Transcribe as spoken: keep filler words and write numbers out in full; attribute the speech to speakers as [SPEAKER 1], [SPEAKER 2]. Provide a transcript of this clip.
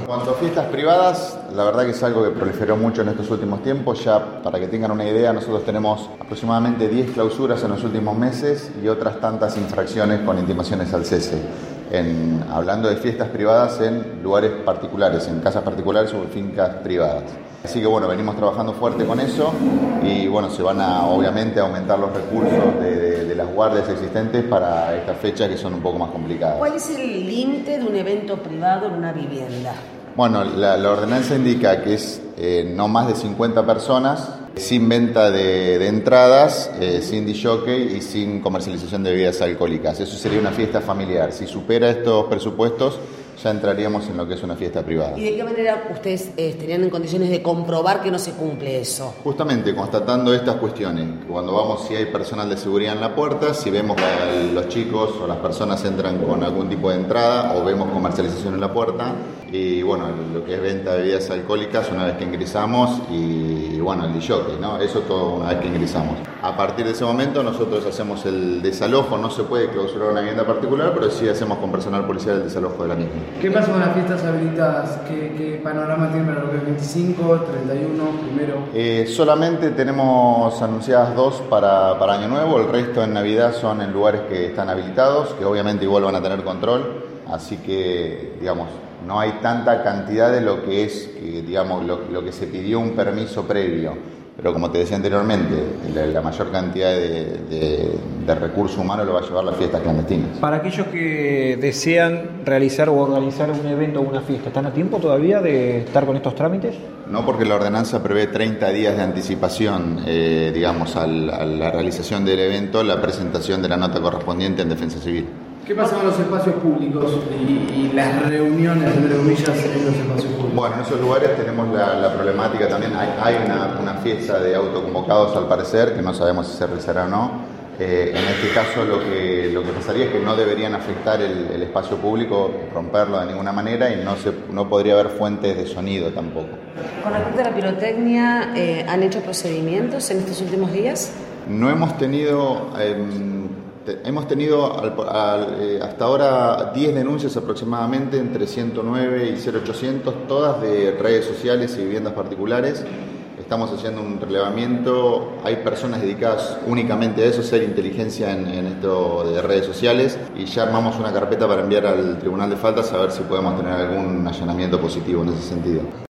[SPEAKER 1] En cuanto a fiestas privadas, la verdad que es algo que proliferó mucho en estos últimos tiempos. Ya para que tengan una idea, nosotros tenemos aproximadamente diez clausuras en los últimos meses y otras tantas infracciones con intimaciones al cese. En, hablando de fiestas privadas en lugares particulares, en casas particulares o en fincas privadas. Así que bueno, venimos trabajando fuerte con eso y bueno, se van a obviamente aumentar los recursos de, de, de las guardias existentes para estas fechas que son un poco más complicadas.
[SPEAKER 2] ¿Cuál es el límite de un evento privado en una vivienda?
[SPEAKER 1] Bueno, la, la ordenanza indica que es eh, no más de cincuenta personas, sin venta de, de entradas, eh, sin disjockey y sin comercialización de bebidas alcohólicas. Eso sería una fiesta familiar. Si supera estos presupuestos, ya entraríamos en lo que es una fiesta privada.
[SPEAKER 2] ¿Y de qué manera ustedes eh, estarían en condiciones de comprobar que no se cumple eso?
[SPEAKER 1] Justamente constatando estas cuestiones. Cuando vamos, si hay personal de seguridad en la puerta, si vemos que los chicos o las personas entran con algún tipo de entrada o vemos comercialización en la puerta. Y bueno, lo que es venta de bebidas alcohólicas una vez que ingresamos y bueno, el disjockey, ¿no? Eso todo una vez que ingresamos. A partir de ese momento nosotros hacemos el desalojo, no se puede clausurar una vivienda particular, pero sí hacemos con personal policial el desalojo de la misma.
[SPEAKER 3] ¿Qué pasa con las fiestas habilitadas? ¿Qué, qué panorama tiene para lo que es veinticinco, treinta y uno, primero?
[SPEAKER 1] Eh, solamente tenemos anunciadas dos para, para Año Nuevo, el resto en Navidad son en lugares que están habilitados, que obviamente igual van a tener control, así que, digamos, no hay tanta cantidad de lo que es, que, digamos, lo, lo que se pidió un permiso previo. Pero como te decía anteriormente, la, la mayor cantidad de, de, de recurso humano lo va a llevar las fiestas clandestinas.
[SPEAKER 4] Para aquellos que desean realizar o organizar un evento o una fiesta, ¿están a tiempo todavía de estar con estos trámites?
[SPEAKER 1] No, porque la ordenanza prevé treinta días de anticipación, eh, digamos, al, a la realización del evento, la presentación de la nota correspondiente en Defensa Civil.
[SPEAKER 3] ¿Qué pasa con los espacios públicos y, y las reuniones, entre comillas, en los espacios públicos?
[SPEAKER 1] Bueno, en esos lugares tenemos la, la problemática también. Hay, hay una, una fiesta de autoconvocados, al parecer, que no sabemos si se realizará o no. Eh, en este caso, lo que, lo que pasaría es que no deberían afectar el, el espacio público, romperlo de ninguna manera, y no, se, no podría haber fuentes de sonido tampoco.
[SPEAKER 2] Con respecto a la pirotecnia, eh, ¿han hecho procedimientos en estos últimos días?
[SPEAKER 1] No hemos tenido... Eh, Hemos tenido al, al, eh, hasta ahora diez denuncias aproximadamente entre ciento nueve y cero ochocientos, todas de redes sociales y viviendas particulares. Estamos haciendo un relevamiento, hay personas dedicadas únicamente a eso, hacer inteligencia en, en esto de redes sociales, y ya armamos una carpeta para enviar al Tribunal de Faltas a ver si podemos tener algún allanamiento positivo en ese sentido.